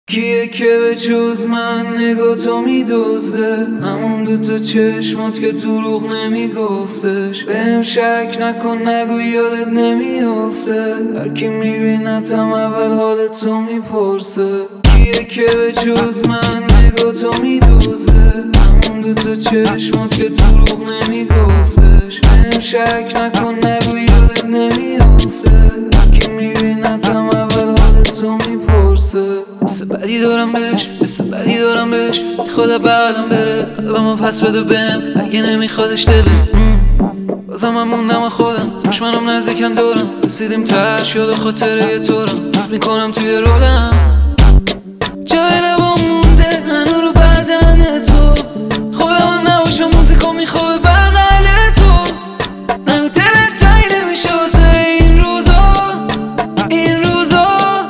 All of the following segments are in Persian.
کیه که به جز من نگاه تو میدزده؟ همون دوتا چشمات که دروغ نمیگفتش. بهم شک نکن نگو یادت نمیافته. هرکی میبینتم اول حال تو میپرسه. کیه که به جز من نگاه تو میدزده؟ همون دوتا چشمات که دروغ نمیگفتش. بهم شک نکن نگو یادت نمیافته. هرکی میبینتم اول حال تو میپرسه. حس بدی دارم بهش، حس بدی دارم بهش. میخواد بغلم بره، قلبمو پس بده بهم اگه نمیخوادش دله. بازم من موندم خودم، دشمنم نزدیکم دورم. رسیدیم تهش یاد خاطره طورم. میکنم توی رولم جای لبام مونده هنو رو بدن تو. خودم هم نباشم موزیکو میخواد بغل تو. نگو دلت تایی نمیشه واسه این روزا، این روزا.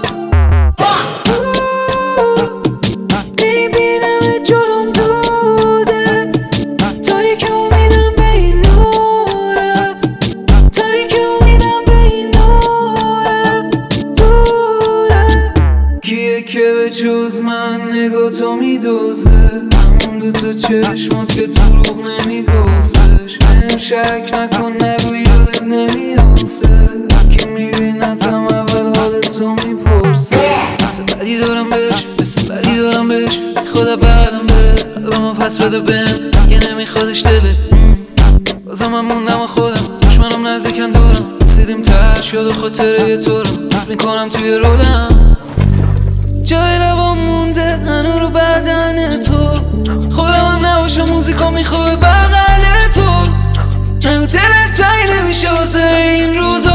میبینم جلوم دوده، تاریک امیدم به این نوره، تاریک امیدم به این نوره دوره. کیه که به جز من نگاه تو میدزده؟ همون دوتا چشمات که دروغ نمیگفتش. بهم شک نکن نگو یادت نمیافته. هرکی میبینتم اول حال تو میپرسه. حس بدی دارم بهش، حس بدی دارم بهش. میخواد بغلم بره، قلبمو پس بده بهم اگه نمیخوادش دله. بازم من موندم خودم، دشمنم نزدیکم دورم. رسیدیم تهش یاد خاطره طورم. میکنم توی رولم جای لبام مونده هنو رو بدن تو. خودم هم نباشم موزیکا میخواد بغل تو. نگو دلت تایی نمیشه واسه این روزا.